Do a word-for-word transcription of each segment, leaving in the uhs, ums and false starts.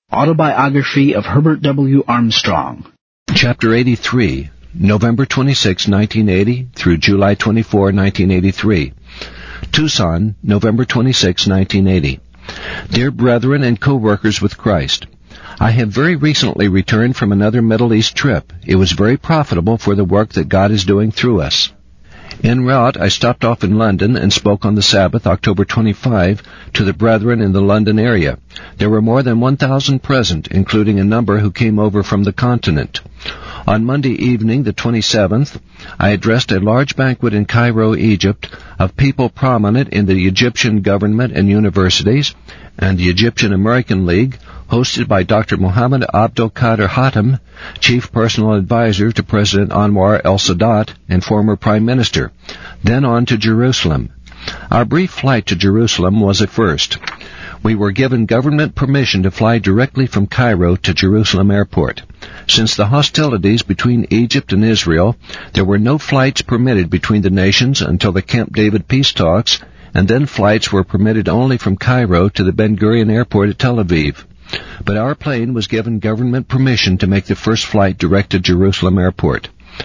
Autobiography of Herbert W. Armstrong. Chapter eighty-three, November twenty-sixth, nineteen eighty through July twenty-fourth, nineteen eighty-three. Tucson, November twenty-sixth, nineteen eighty. Dear brethren and co-workers with Christ, I have very recently returned from another Middle East trip. It was very profitable for the work that God is doing through us. En route, I stopped off in London and spoke on the Sabbath, October twenty-fifth, to the brethren in the London area. There were more than one thousand present, including a number who came over from the continent. On Monday evening, the twenty-seventh, I addressed a large banquet in Cairo, Egypt, of people prominent in the Egyptian government and universities, and the Egyptian American League, hosted by Doctor Mohammed Abdel Kader Hatem, Chief Personal Advisor to President Anwar el-Sadat and former Prime Minister, then on to Jerusalem. Our brief flight to Jerusalem was a first. We were given government permission to fly directly from Cairo to Jerusalem Airport. Since the hostilities between Egypt and Israel, there were no flights permitted between the nations until the Camp David peace talks, and then flights were permitted only from Cairo to the Ben Gurion Airport at Tel Aviv. But our plane was given government permission to make the first flight direct to Jerusalem Airport.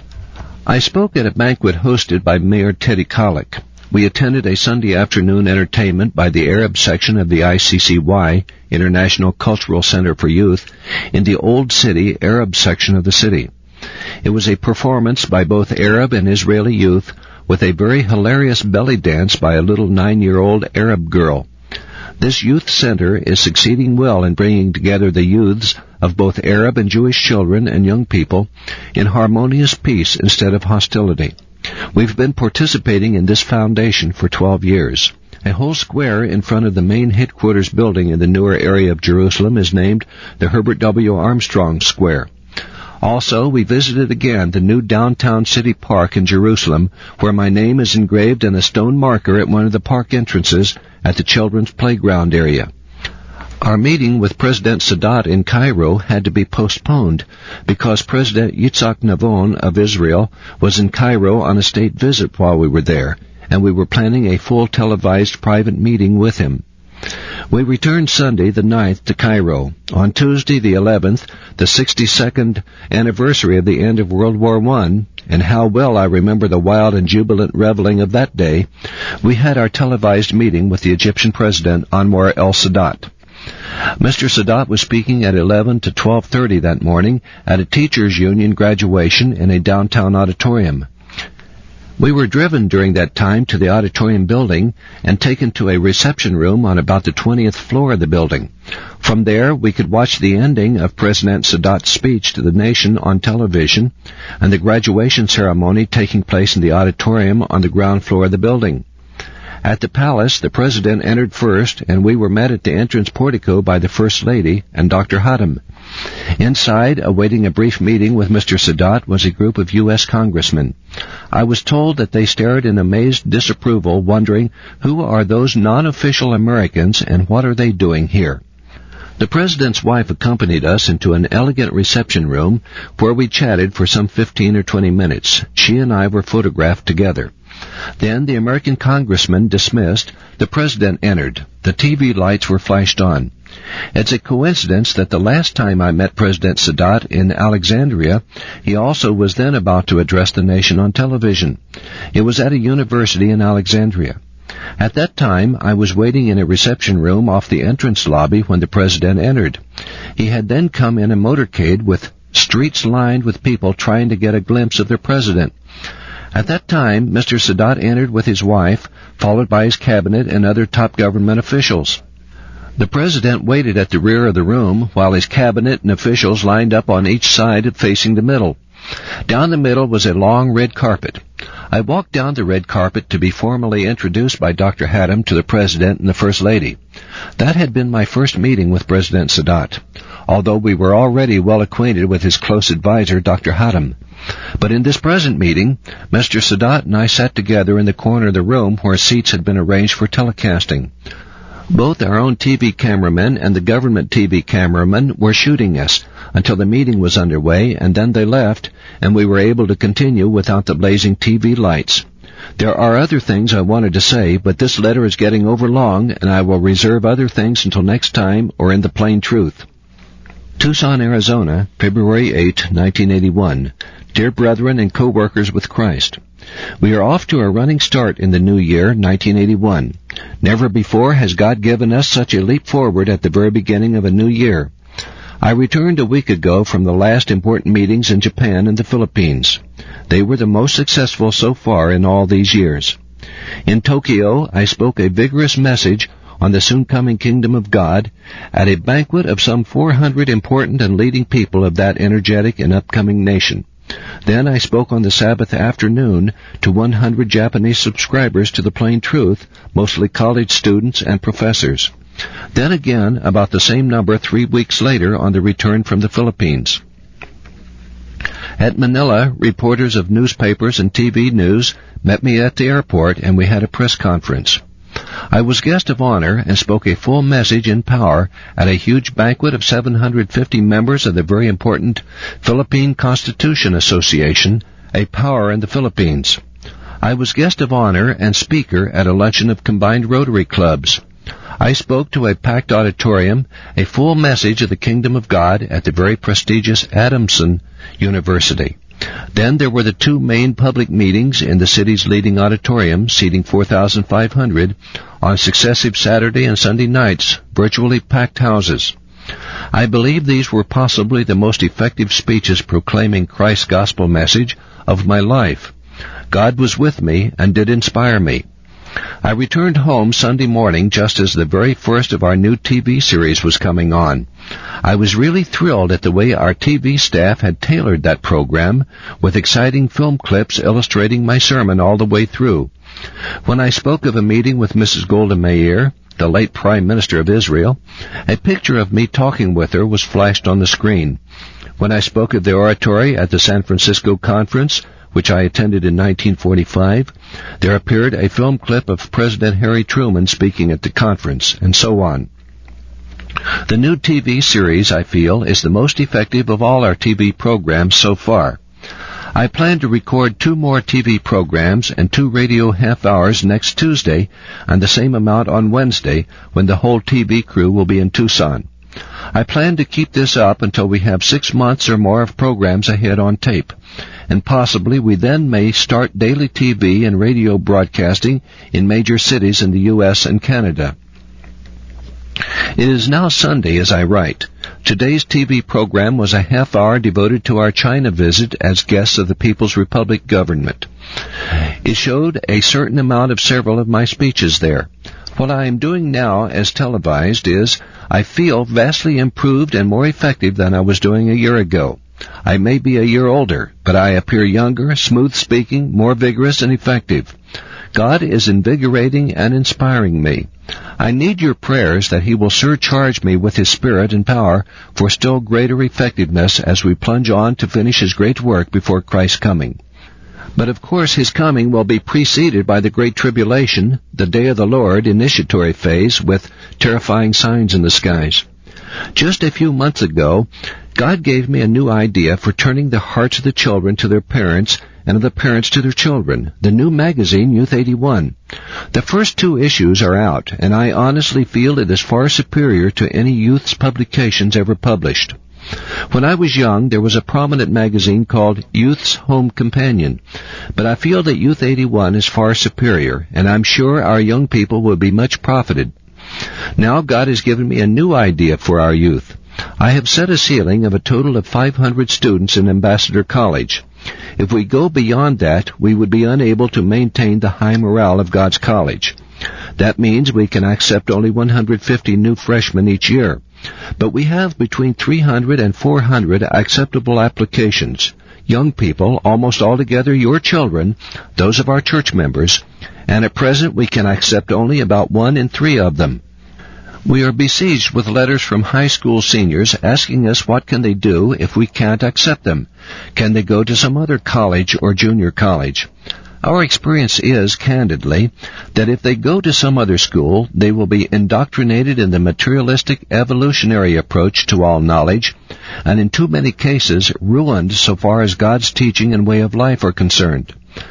I spoke at a banquet hosted by Mayor Teddy Kollek. We attended a Sunday afternoon entertainment by the Arab section of the I C C Y, International Cultural Center for Youth, in the Old City Arab section of the city. It was a performance by both Arab and Israeli youth, with a very hilarious belly dance by a little nine-year-old Arab girl. This youth center is succeeding well in bringing together the youths of both Arab and Jewish children and young people in harmonious peace instead of hostility. We've been participating in this foundation for twelve years. A whole square in front of the main headquarters building in the newer area of Jerusalem is named the Herbert W. Armstrong Square. Also, we visited again the new downtown city park in Jerusalem, where my name is engraved in a stone marker at one of the park entrances at the children's playground area. Our meeting with President Sadat in Cairo had to be postponed because President Yitzhak Navon of Israel was in Cairo on a state visit while we were there, and we were planning a full televised private meeting with him. We returned Sunday the ninth to Cairo. On Tuesday the eleventh, the sixty-second anniversary of the end of World War One, and how well I remember the wild and jubilant reveling of that day, we had our televised meeting with the Egyptian President Anwar el-Sadat. Mister Sadat was speaking at eleven to twelve thirty that morning at a teachers' union graduation in a downtown auditorium. We were driven during that time to the auditorium building and taken to a reception room on about the twentieth floor of the building. From there, we could watch the ending of President Sadat's speech to the nation on television and the graduation ceremony taking place in the auditorium on the ground floor of the building. At the palace, the President entered first, and we were met at the entrance portico by the First Lady and Doctor Hatem. Inside, awaiting a brief meeting with Mister Sadat, was a group of U S congressmen. I was told that they stared in amazed disapproval, wondering, who are those non-official Americans and what are they doing here? The President's wife accompanied us into an elegant reception room where we chatted for some fifteen or twenty minutes. She and I were photographed together. Then, the American congressman dismissed, the President entered. The T V lights were flashed on. It's a coincidence that the last time I met President Sadat in Alexandria, he also was then about to address the nation on television. It was at a university in Alexandria. At that time, I was waiting in a reception room off the entrance lobby when the President entered. He had then come in a motorcade with streets lined with people trying to get a glimpse of their President. At that time, Mister Sadat entered with his wife, followed by his cabinet and other top government officials. The President waited at the rear of the room while his cabinet and officials lined up on each side facing the middle. Down the middle was a long red carpet. I walked down the red carpet to be formally introduced by Doctor Hatem to the President and the First Lady. That had been my first meeting with President Sadat, although we were already well acquainted with his close advisor, Doctor Hatem. But in this present meeting, Mister Sadat and I sat together in the corner of the room where seats had been arranged for telecasting. Both our own T V cameramen and the government T V cameraman were shooting us until the meeting was underway, and then they left, and we were able to continue without the blazing T V lights. There are other things I wanted to say, but this letter is getting overlong, and I will reserve other things until next time or in the plain truth. Tucson, Arizona, February eighth, nineteen eighty-one. Dear brethren and co-workers with Christ, we are off to a running start in the new year, nineteen eighty-one. Never before has God given us such a leap forward at the very beginning of a new year. I returned a week ago from the last important meetings in Japan and the Philippines. They were the most successful so far in all these years. In Tokyo, I spoke a vigorous message on the soon-coming kingdom of God at a banquet of some four hundred important and leading people of that energetic and upcoming nation. Then I spoke on the Sabbath afternoon to one hundred Japanese subscribers to the Plain Truth, mostly college students and professors. Then again about the same number three weeks later on the return from the Philippines. At Manila, reporters of newspapers and T V news met me at the airport and we had a press conference. I was guest of honor and spoke a full message in power at a huge banquet of seven hundred fifty members of the very important Philippine Constitution Association, a power in the Philippines. I was guest of honor and speaker at a luncheon of combined Rotary clubs. I spoke to a packed auditorium, a full message of the Kingdom of God at the very prestigious Adamson University. Then there were the two main public meetings in the city's leading auditorium, seating four thousand five hundred, on successive Saturday and Sunday nights, virtually packed houses. I believe these were possibly the most effective speeches proclaiming Christ's gospel message of my life. God was with me and did inspire me. I returned home Sunday morning just as the very first of our new T V series was coming on. I was really thrilled at the way our T V staff had tailored that program, with exciting film clips illustrating my sermon all the way through. When I spoke of a meeting with Missus Golda Meir, the late Prime Minister of Israel, a picture of me talking with her was flashed on the screen. When I spoke of the oratory at the San Francisco conference, which I attended in nineteen forty-five, there appeared a film clip of President Harry Truman speaking at the conference, and so on. The new T V series, I feel, is the most effective of all our T V programs so far. I plan to record two more T V programs and two radio half-hours next Tuesday, and the same amount on Wednesday, when the whole T V crew will be in Tucson. I plan to keep this up until we have six months or more of programs ahead on tape, and possibly we then may start daily T V and radio broadcasting in major cities in the U S and Canada. It is now Sunday as I write. Today's T V program was a half hour devoted to our China visit as guests of the People's Republic government. It showed a certain amount of several of my speeches there. What I am doing now as televised is, I feel, vastly improved and more effective than I was doing a year ago. I may be a year older, but I appear younger, smooth-speaking, more vigorous and effective. God is invigorating and inspiring me. I need your prayers that He will surcharge me with His Spirit and power for still greater effectiveness as we plunge on to finish His great work before Christ's coming. But of course His coming will be preceded by the Great Tribulation, the Day of the Lord, initiatory phase with terrifying signs in the skies. Just a few months ago, God gave me a new idea for turning the hearts of the children to their parents and of the parents to their children, the new magazine Youth eighty-one. The first two issues are out, and I honestly feel it is far superior to any youth's publications ever published. When I was young, there was a prominent magazine called Youth's Home Companion, but I feel that Youth eighty-one is far superior, and I'm sure our young people will be much profited. Now God has given me a new idea for our youth. I have set a ceiling of a total of five hundred students in Ambassador College. If we go beyond that, we would be unable to maintain the high morale of God's college. That means we can accept only one hundred fifty new freshmen each year. But we have between three hundred and four hundred acceptable applications. Young people, almost altogether your children, those of our church members, and at present we can accept only about one in three of them. We are besieged with letters from high school seniors asking us what can they do if we can't accept them. Can they go to some other college or junior college? Our experience is, candidly, that if they go to some other school, they will be indoctrinated in the materialistic evolutionary approach to all knowledge, and in too many cases ruined so far as God's teaching and way of life are concerned.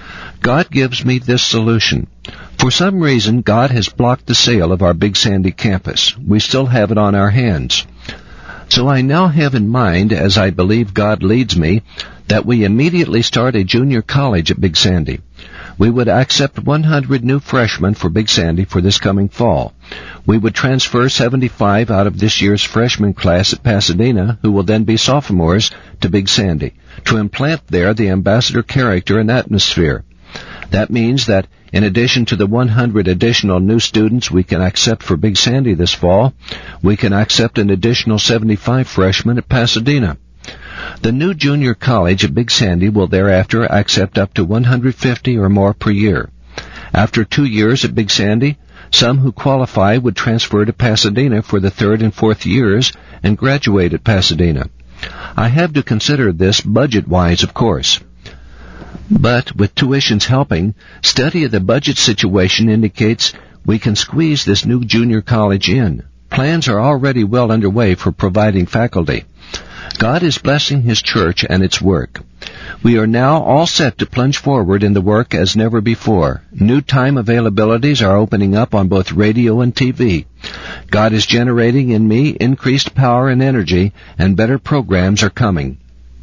God gives me this solution. For some reason, God has blocked the sale of our Big Sandy campus. We still have it on our hands. So I now have in mind, as I believe God leads me, that we immediately start a junior college at Big Sandy. We would accept one hundred new freshmen for Big Sandy for this coming fall. We would transfer seventy-five out of this year's freshman class at Pasadena, who will then be sophomores, to Big Sandy, to implant there the ambassador character and atmosphere. That means that in addition to the one hundred additional new students we can accept for Big Sandy this fall, we can accept an additional seventy-five freshmen at Pasadena. The new junior college at Big Sandy will thereafter accept up to one hundred fifty or more per year. After two years at Big Sandy, some who qualify would transfer to Pasadena for the third and fourth years and graduate at Pasadena. I have to consider this budget-wise, of course. But with tuitions helping, study of the budget situation indicates we can squeeze this new junior college in. Plans are already well underway for providing faculty. God is blessing His church and its work. We are now all set to plunge forward in the work as never before. New time availabilities are opening up on both radio and T V. God is generating in me increased power and energy, and better programs are coming.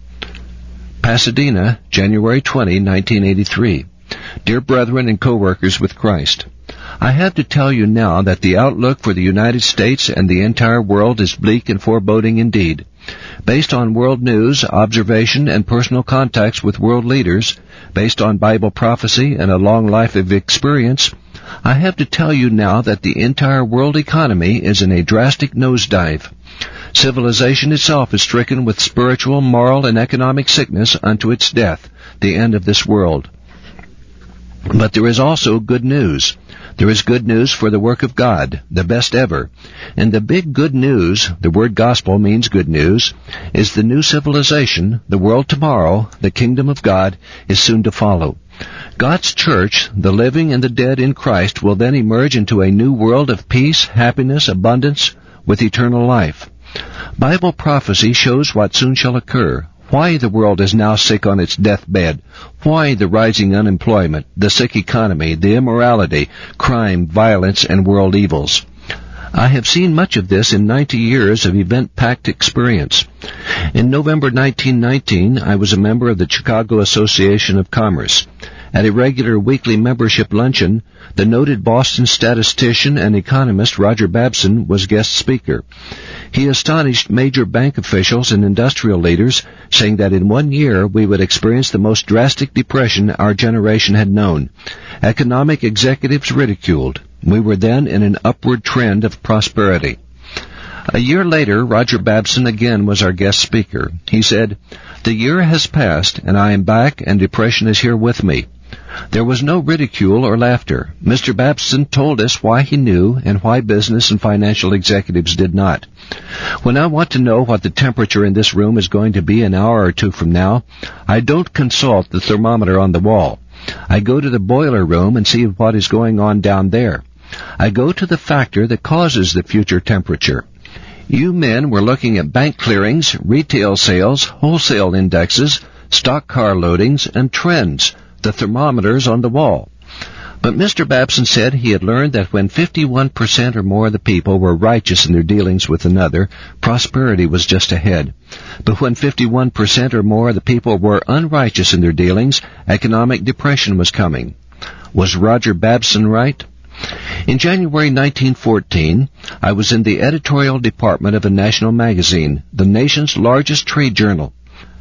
Pasadena, January twentieth, nineteen eighty-three. Dear brethren and co-workers with Christ, I have to tell you now that the outlook for the United States and the entire world is bleak and foreboding indeed. Based on world news, observation, and personal contacts with world leaders, based on Bible prophecy and a long life of experience, I have to tell you now that the entire world economy is in a drastic nosedive. Civilization itself is stricken with spiritual, moral, and economic sickness unto its death, the end of this world. But there is also good news. There is good news for the work of God, the best ever. And the big good news, the word gospel means good news, is the new civilization, the world tomorrow, the kingdom of God, is soon to follow. God's church, the living and the dead in Christ, will then emerge into a new world of peace, happiness, abundance, with eternal life. Bible prophecy shows what soon shall occur. Why the world is now sick on its deathbed. Why the rising unemployment, the sick economy, the immorality, crime, violence, and world evils. I have seen much of this in ninety years of event-packed experience. In November nineteen nineteen, I was a member of the Chicago Association of Commerce. At a regular weekly membership luncheon, the noted Boston statistician and economist Roger Babson was guest speaker. He astonished major bank officials and industrial leaders, saying that in one year we would experience the most drastic depression our generation had known. Economic executives ridiculed. We were then in an upward trend of prosperity. A year later, Roger Babson again was our guest speaker. He said, "The year has passed, and I am back, and depression is here with me." There was no ridicule or laughter. Mister Babson told us why he knew and why business and financial executives did not. When I want to know what the temperature in this room is going to be an hour or two from now, I don't consult the thermometer on the wall. I go to the boiler room and see what is going on down there. I go to the factor that causes the future temperature. You men were looking at bank clearings, retail sales, wholesale indexes, stock car loadings, and trends, the thermometers on the wall. But Mister Babson said he had learned that when fifty-one percent or more of the people were righteous in their dealings with another, prosperity was just ahead. But when fifty-one percent or more of the people were unrighteous in their dealings, economic depression was coming. Was Roger Babson right? In January nineteen fourteen, I was in the editorial department of a national magazine, the nation's largest trade journal.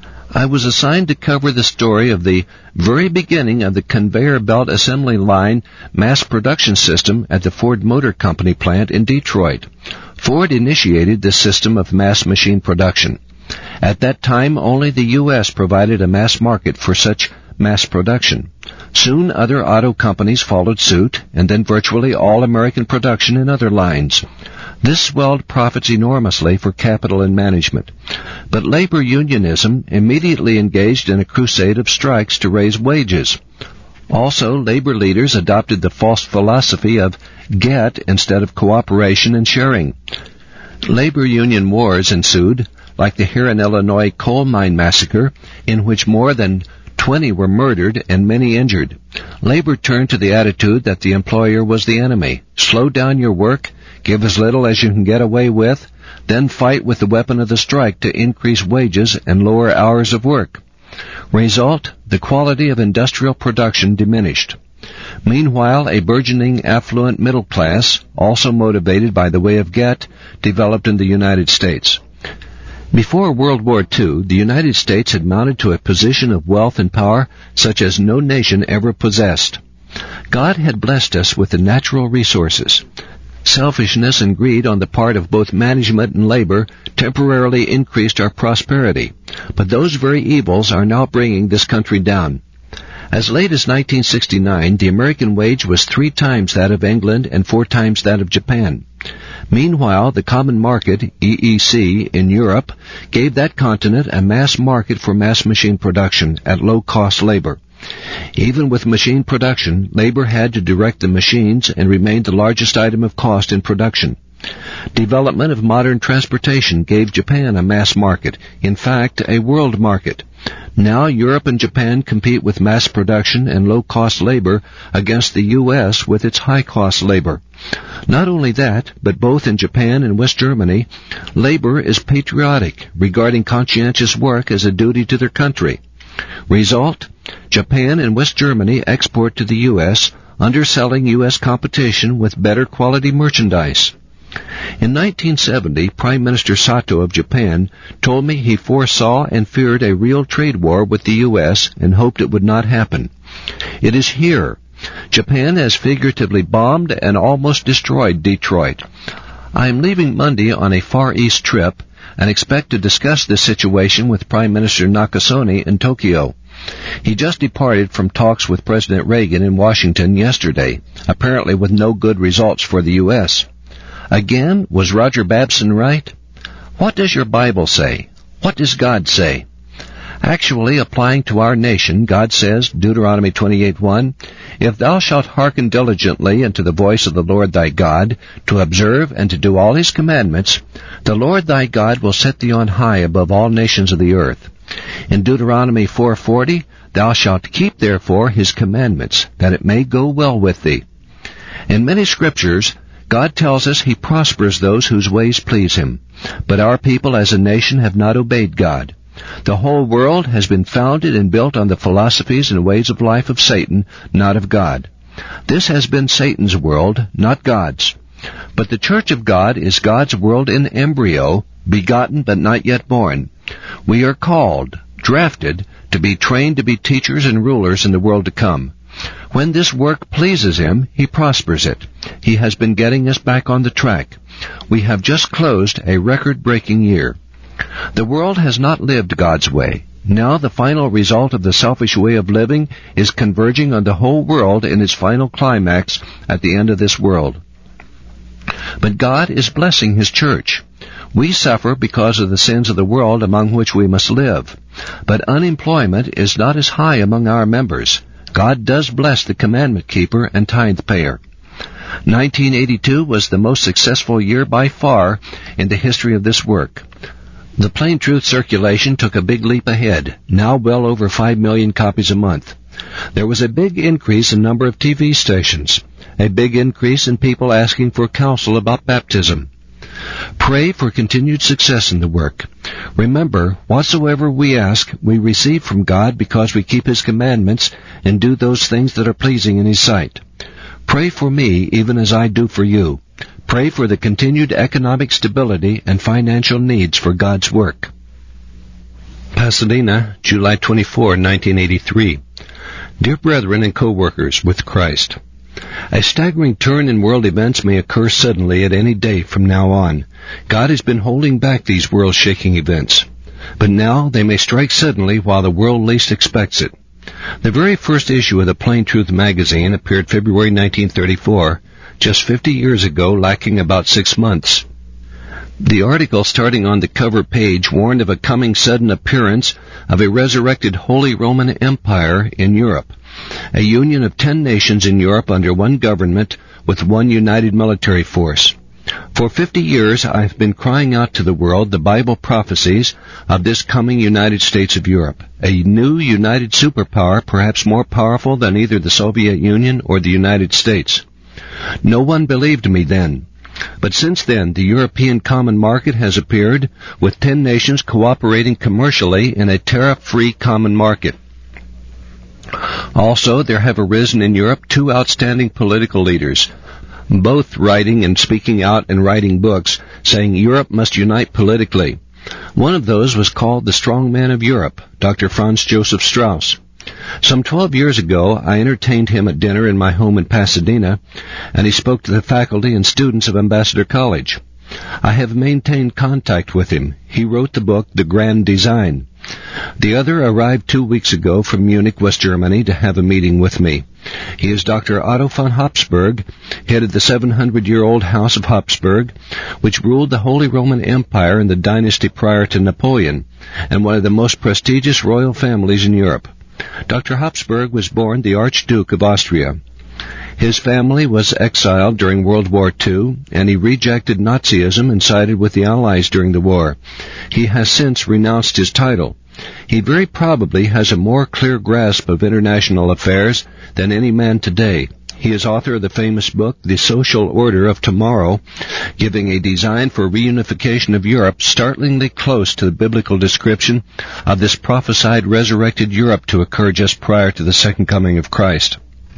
I was assigned to cover the story of the very beginning of the conveyor belt assembly line mass production system at the Ford Motor Company plant in Detroit. Ford initiated this system of mass machine production. At that time, only the U S provided a mass market for such mass production. Soon other auto companies followed suit, and then virtually all American production in other lines. This swelled profits enormously for capital and management. But labor unionism immediately engaged in a crusade of strikes to raise wages. Also, labor leaders adopted the false philosophy of get instead of cooperation and sharing. Labor union wars ensued, like the Huron, Illinois coal mine massacre, in which more than twenty were murdered and many injured. Labor turned to the attitude that the employer was the enemy. Slow down your work, give as little as you can get away with, then fight with the weapon of the strike to increase wages and lower hours of work. Result, the quality of industrial production diminished. Meanwhile, a burgeoning affluent middle class, also motivated by the way of get, developed in the United States. Before World War Two, the United States had mounted to a position of wealth and power such as no nation ever possessed. God had blessed us with the natural resources. Selfishness and greed on the part of both management and labor temporarily increased our prosperity, but those very evils are now bringing this country down. As late as nineteen sixty-nine, the American wage was three times that of England and four times that of Japan. Meanwhile, the common market, E E C, in Europe, gave that continent a mass market for mass machine production at low-cost labor. Even with machine production, labor had to direct the machines and remained the largest item of cost in production. Development of modern transportation gave Japan a mass market, in fact, a world market. Now Europe and Japan compete with mass production and low-cost labor against the U S with its high-cost labor. Not only that, but both in Japan and West Germany, labor is patriotic, regarding conscientious work as a duty to their country. Result, Japan and West Germany export to the U S, underselling U S competition with better quality merchandise. In nineteen seventy, Prime Minister Sato of Japan told me he foresaw and feared a real trade war with the U S and hoped it would not happen. It is here. Japan has figuratively bombed and almost destroyed Detroit. I am leaving Monday on a Far East trip and expect to discuss this situation with Prime Minister Nakasone in Tokyo. He just departed from talks with President Reagan in Washington yesterday, apparently with no good results for the U S. Again, was Roger Babson right? What does your Bible say? What does God say? Actually, applying to our nation, God says, Deuteronomy twenty-eight one, "If thou shalt hearken diligently unto the voice of the Lord thy God, to observe and to do all his commandments, the Lord thy God will set thee on high above all nations of the earth." In Deuteronomy four forty, "Thou shalt keep therefore his commandments, that it may go well with thee." In many scriptures, God tells us he prospers those whose ways please him. But our people as a nation have not obeyed God. The whole world has been founded and built on the philosophies and ways of life of Satan, not of God. This has been Satan's world, not God's. But the Church of God is God's world in embryo, begotten but not yet born. We are called, drafted, to be trained to be teachers and rulers in the world to come. When this work pleases him, he prospers it. He has been getting us back on the track. We have just closed a record-breaking year. The world has not lived God's way. Now the final result of the selfish way of living is converging on the whole world in its final climax at the end of this world. But God is blessing his church. We suffer because of the sins of the world among which we must live. But unemployment is not as high among our members. God does bless the commandment keeper and tithe payer. nineteen eighty-two was the most successful year by far in the history of this work. The Plain Truth circulation took a big leap ahead, now well over five million copies a month. There was a big increase in number of T V stations, a big increase in people asking for counsel about baptism. Pray for continued success in the work. Remember, whatsoever we ask, we receive from God because we keep his commandments and do those things that are pleasing in his sight. Pray for me even as I do for you. Pray for the continued economic stability and financial needs for God's work. Pasadena, July twenty-fourth, nineteen eighty-three. Dear brethren and co-workers with Christ, a staggering turn in world events may occur suddenly at any day from now on. God has been holding back these world-shaking events. But now they may strike suddenly while the world least expects it. The very first issue of the Plain Truth magazine appeared February nineteen thirty-four, just fifty years ago, lacking about six months. The article starting on the cover page warned of a coming sudden appearance of a resurrected Holy Roman Empire in Europe, a union of ten nations in Europe under one government with one united military force. For fifty years I have been crying out to the world the Bible prophecies of this coming United States of Europe, a new united superpower perhaps more powerful than either the Soviet Union or the United States. No one believed me then. But since then, the European Common Market has appeared, with ten nations cooperating commercially in a tariff-free common market. Also, there have arisen in Europe two outstanding political leaders, both writing and speaking out and writing books, saying Europe must unite politically. One of those was called the Strong Man of Europe, Doctor Franz Joseph Strauss. Some twelve years ago, I entertained him at dinner in my home in Pasadena, and he spoke to the faculty and students of Ambassador College. I have maintained contact with him. He wrote the book, The Grand Design. The other arrived two weeks ago from Munich, West Germany, to have a meeting with me. He is Doctor Otto von Habsburg, head of the seven hundred year old House of Habsburg, which ruled the Holy Roman Empire in the dynasty prior to Napoleon, and one of the most prestigious royal families in Europe. Doctor Habsburg was born the Archduke of Austria. His family was exiled during World War Two, and he rejected Nazism and sided with the Allies during the war. He has since renounced his title. He very probably has a more clear grasp of international affairs than any man today. He is author of the famous book, The Social Order of Tomorrow, giving a design for reunification of Europe startlingly close to the biblical description of this prophesied resurrected Europe to occur just prior to the second coming of Christ.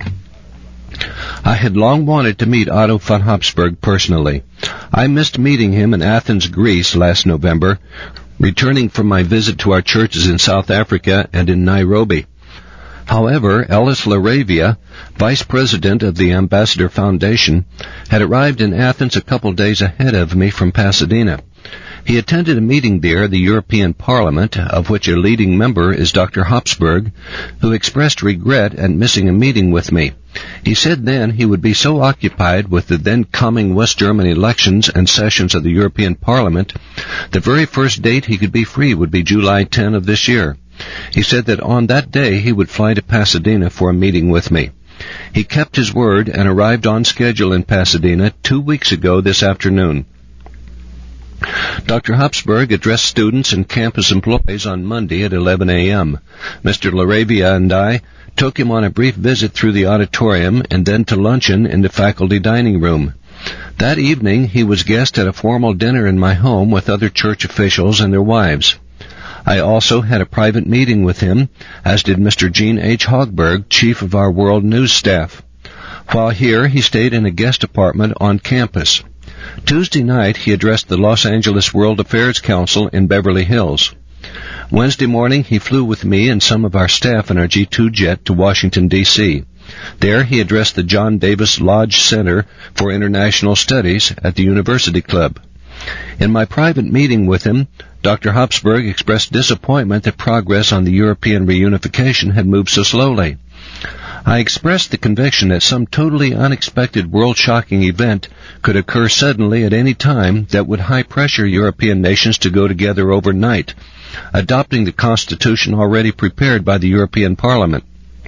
I had long wanted to meet Otto von Habsburg personally. I missed meeting him in Athens, Greece last November, returning from my visit to our churches in South Africa and in Nairobi. However, Ellis Laravia, vice president of the Ambassador Foundation, had arrived in Athens a couple days ahead of me from Pasadena. He attended a meeting there, the European Parliament, of which a leading member is Doctor Habsburg, who expressed regret at missing a meeting with me. He said then he would be so occupied with the then coming West German elections and sessions of the European Parliament, the very first date he could be free would be July tenth of this year. He said that on that day he would fly to Pasadena for a meeting with me. He kept his word and arrived on schedule in Pasadena two weeks ago this afternoon. Doctor Habsburg addressed students and campus employees on Monday at eleven a.m. Mister Laravia and I took him on a brief visit through the auditorium and then to luncheon in the faculty dining room. That evening he was guest at a formal dinner in my home with other church officials and their wives. I also had a private meeting with him, as did Mister Gene H. Hogberg, chief of our World News staff. While here, he stayed in a guest apartment on campus. Tuesday night, he addressed the Los Angeles World Affairs Council in Beverly Hills. Wednesday morning, he flew with me and some of our staff in our G two jet to Washington, D C There, he addressed the John Davis Lodge Center for International Studies at the University Club. In my private meeting with him, Doctor Habsburg expressed disappointment that progress on the European reunification had moved so slowly. I expressed the conviction that some totally unexpected world-shocking event could occur suddenly at any time that would high-pressure European nations to go together overnight, adopting the constitution already prepared by the European Parliament.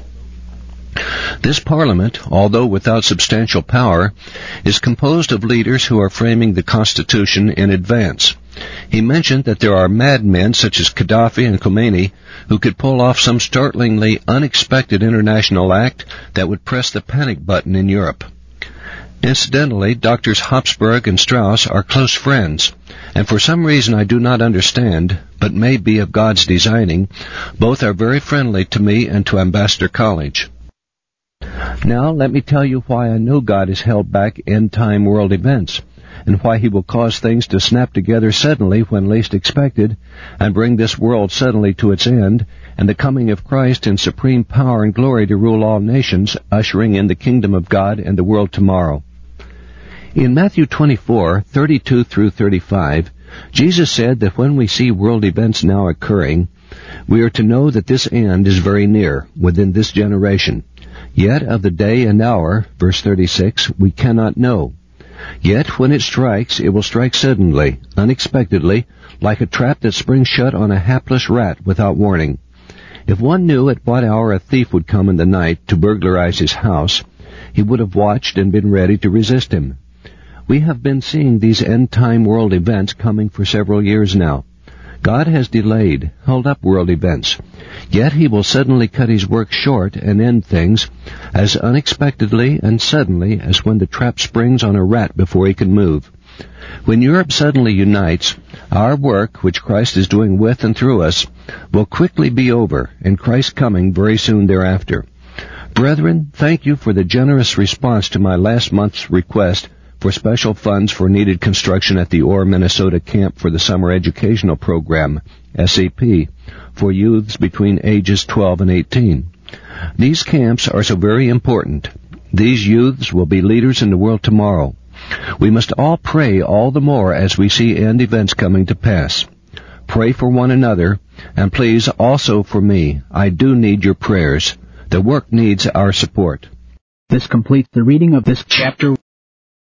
This Parliament, although without substantial power, is composed of leaders who are framing the Constitution in advance. He mentioned that there are madmen such as Gaddafi and Khomeini who could pull off some startlingly unexpected international act that would press the panic button in Europe. Incidentally, Doctors Habsburg and Strauss are close friends, and for some reason I do not understand, but may be of God's designing, both are very friendly to me and to Ambassador College. Now let me tell you why I know God has held back end-time world events, and why he will cause things to snap together suddenly when least expected, and bring this world suddenly to its end, and the coming of Christ in supreme power and glory to rule all nations, ushering in the kingdom of God and the world tomorrow. In Matthew twenty-four, thirty-two through thirty-five, Jesus said that when we see world events now occurring, we are to know that this end is very near, within this generation. Yet of the day and hour, verse thirty-six, we cannot know. Yet when it strikes, it will strike suddenly, unexpectedly, like a trap that springs shut on a hapless rat without warning. If one knew at what hour a thief would come in the night to burglarize his house, he would have watched and been ready to resist him. We have been seeing these end-time world events coming for several years now. God has delayed, held up world events. Yet he will suddenly cut his work short and end things as unexpectedly and suddenly as when the trap springs on a rat before he can move. When Europe suddenly unites, our work, which Christ is doing with and through us, will quickly be over, and Christ's coming very soon thereafter. Brethren, thank you for the generous response to my last month's request for special funds for needed construction at the Orr, Minnesota Camp for the Summer Educational Program, S E P, for youths between ages twelve and eighteen. These camps are so very important. These youths will be leaders in the world tomorrow. We must all pray all the more as we see end events coming to pass. Pray for one another, and please also for me. I do need your prayers. The work needs our support. This completes the reading of this chapter.